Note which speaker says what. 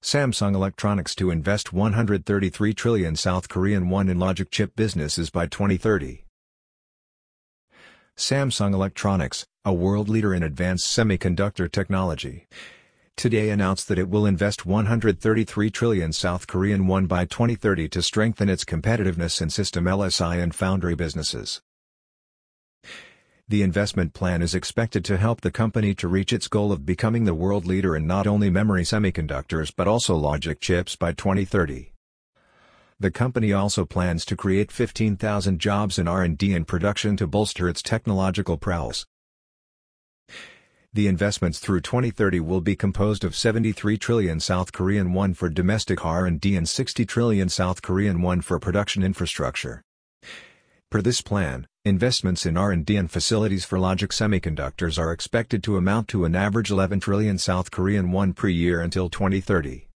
Speaker 1: Samsung Electronics to invest 133 trillion South Korean won in logic chip businesses by 2030. Samsung Electronics, a world leader in advanced semiconductor technology, today announced that it will invest 133 trillion South Korean won by 2030 to strengthen its competitiveness in system LSI and foundry businesses. The investment plan is expected to help the company to reach its goal of becoming the world leader in not only memory semiconductors but also logic chips by 2030. The company also plans to create 15,000 jobs in R&D and production to bolster its technological prowess. The investments through 2030 will be composed of 73 trillion South Korean won for domestic R&D and 60 trillion South Korean won for production infrastructure. Per this plan, investments in R&D and facilities for logic semiconductors are expected to amount to an average 11 trillion South Korean won per year until 2030.